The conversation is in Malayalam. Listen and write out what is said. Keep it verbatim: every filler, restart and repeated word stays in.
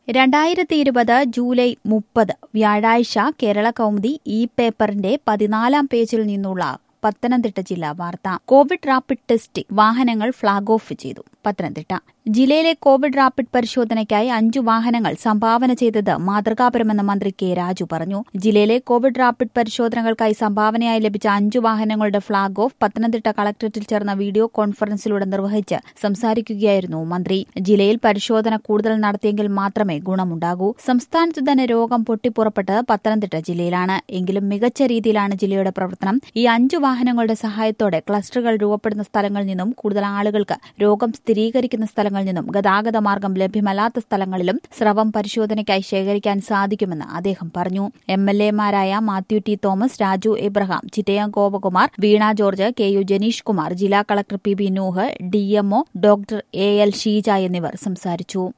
രണ്ടായിരത്തി ഇരുപത് ജൂലൈ മുപ്പത് വ്യാഴാഴ്ച കേരള കൗമുദി ഈ പേപ്പറിന്റെ പതിനാലാം പേജിൽ നിന്നുള്ള പത്തനംതിട്ട ജില്ലാ വാർത്ത. കോവിഡ് റാപ്പിഡ് ടെസ്റ്റ് വാഹനങ്ങൾ ഫ്ളാഗ് ഓഫ് ചെയ്തു. പത്തനംതിട്ട ജില്ലയിലെ കോവിഡ് റാപ്പിഡ് പരിശോധനയ്ക്കായി അഞ്ചു വാഹനങ്ങൾ സംഭാവന ചെയ്തത് മാതൃകാപരമെന്ന് മന്ത്രി കെ രാജു പറഞ്ഞു. ജില്ലയിലെ കോവിഡ് റാപ്പിഡ് പരിശോധനകൾക്കായി സംഭാവനയായി ലഭിച്ച അഞ്ചു വാഹനങ്ങളുടെ ഫ്ളാഗ് ഓഫ് പത്തനംതിട്ട കളക്ടറേറ്റിൽ ചേർന്ന വീഡിയോ കോൺഫറൻസിലൂടെ നിർവഹിച്ച് സംസാരിക്കുകയായിരുന്നു മന്ത്രി. ജില്ലയിൽ പരിശോധന കൂടുതൽ നടത്തിയെങ്കിൽ മാത്രമേ ഗുണമുണ്ടാകൂ. സംസ്ഥാനത്ത് തന്നെ രോഗം പൊട്ടിപ്പുറപ്പെട്ടത് പത്തനംതിട്ട ജില്ലയിലാണ്. എങ്കിലും മികച്ച രീതിയിലാണ് ജില്ലയുടെ പ്രവർത്തനം. ഈ അഞ്ചു വാഹനങ്ങളുടെ സഹായത്തോടെ ക്ലസ്റ്ററുകൾ രൂപപ്പെടുന്ന സ്ഥലങ്ങളിൽ നിന്നും കൂടുതൽ ആളുകൾക്ക് രോഗം സ്ഥിരീകരിക്കുന്ന സ്ഥലങ്ങളിൽ നിന്നും ഗതാഗത മാർഗം ലഭ്യമല്ലാത്ത സ്ഥലങ്ങളിലും സ്രവം പരിശോധനയ്ക്കായി ശേഖരിക്കാൻ സാധിക്കുമെന്ന് അദ്ദേഹം പറഞ്ഞു. എം എൽ എമാരായ Mathew T Thomas, Raju Abraham, Chittayam Gopakumar, Veena George, K U Janeesh Kumar, ജില്ലാ collector P B Nooh, D MO doctor A L Sheeja എന്നിവർ സംസാരിച്ചു.